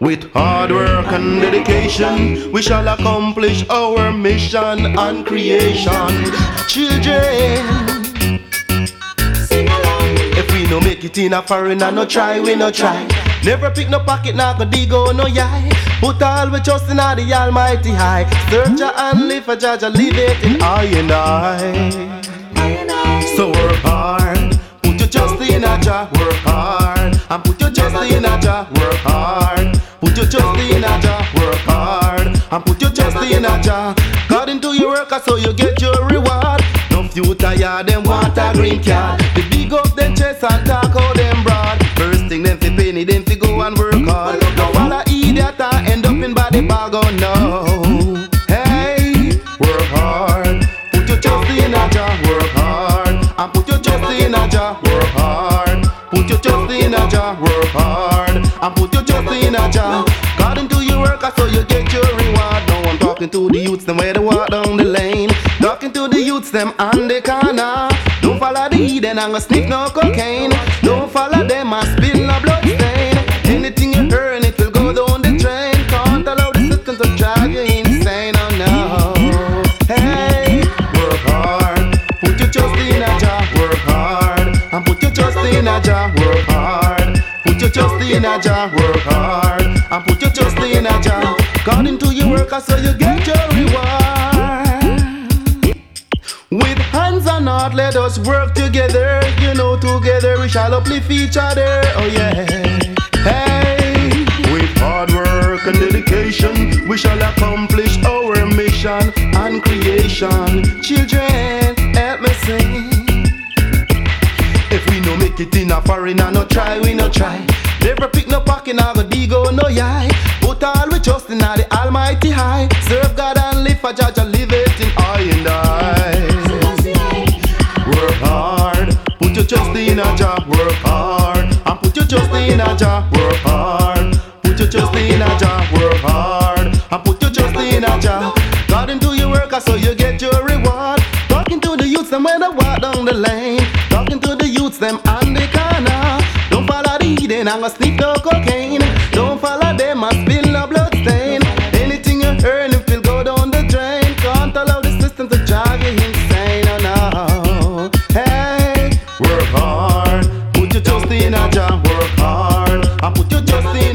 With hard work and dedication, we shall accomplish our mission and creation. Children, sing along. if we no make it in a foreign and no try, we no try. Never pick no pocket, nah go dig out no yai. Put all we trust in the Almighty High. Search ya and live for Jah, live it in I and I. So work hard, put your trust in a Jah. Work hard, and put your trust in a Jah. Work hard, put your trust in a Jah. Work hard, and put your trust in a Jah. According to your work, so you get your reward. No few tired, them want a green card. They dig up them chest and talk out them broad. First thing them fi penny, them fi go and work hard. No all a idiot and end up in body bag, oh no. Hey, work hard, put your trust in a Jah. Work hard, and put your trust in a Jah. Work hard, put your trust in a Jah. Work hard, and put your trust in a Jah. According to your work, so you get your reward. Now I'm talking to the youths, them where they walk down the lane. Talking to the youths, them on the corner. Don't follow the heathen and go sniff no cocaine. Don't follow them and spill no blood stain. Anything you earn, it will go down the drain. Can't allow the system to drive you insane, oh no. Hey, work hard, put your trust in a Jah. Work hard, and put your trust in a Jah. Work hard, put your trust in a Jah. Work hard, and put your trust in a Jah. According to your work, so you get your reward. With hands on heart, let us work together. You know, together we shall uplift each other. Oh yeah. Hey, with hard work and dedication, we shall accomplish our mission and creation. Children, help me sing. If we no make it in a foreign and no try, we no try. Never pick no pocket, now go dig out no yai. Put all we trust in the Almighty High. Serve God and live for Jah, live it in I and I. Work hard, put your trust in a Jah. Work hard, and put your trust in a Jah. Work hard, put your trust in a Jah. Work hard, and put your trust in a Jah. According to your work, so you get your reward. Talking to the youths, them when they walk down the lane. Talking to the youths, them on the corner. Don't follow the heathen and go sniff no cocaine. Don't follow them and spill no blood stain. Anything you earn, it will go down the drain. Can't allow the system to drive you insane, oh no. Hey, work hard, put your trust in a Jah. Work hard, and put your trust in